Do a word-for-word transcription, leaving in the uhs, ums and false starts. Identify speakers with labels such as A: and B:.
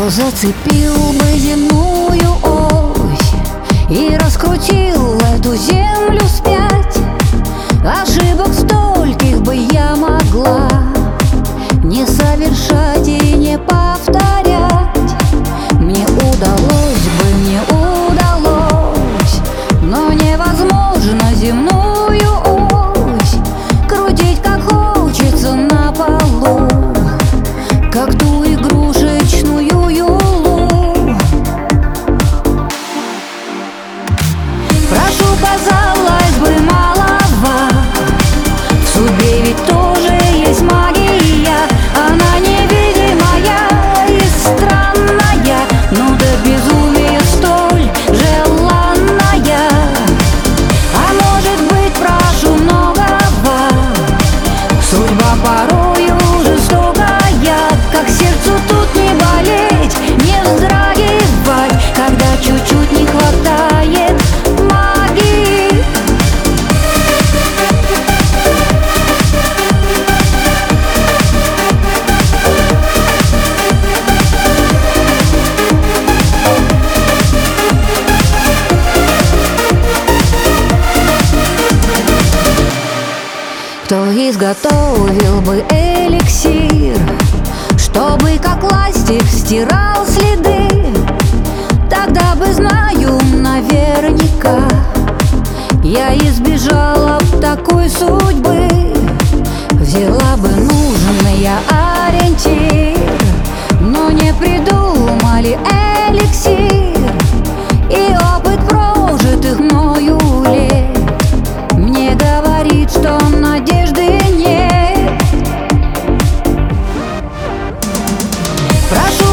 A: Кто зацепил бы земную ось и раскрутил эту землю вспять? Ошибок стольких бы я могла не совершать и не повторять. Мне удалось бы, мне удалось, но невозможно земную ось крутить как хочется на полу, как ту игрушечную юлу. Прошу, казалось бы, малова, в судьбе ведь тоже есть магия. Она невидимая и странная, но до безумия столь желанная. А может быть, прошу многого, судьба порою жестокая, как сердцу тут не болеть, не вздрагивать, когда чуть-чуть не хватает магии. Кто изготовил бы эликсир, чтобы как ластик стирал следы? Тогда бы, знаю наверняка, я избежала б такой судьбы. Взяла бы нужный я ориентир, но не придумали эликсир. И опыт прожитых мною лет мне говорит, что надежды нет. Прошу,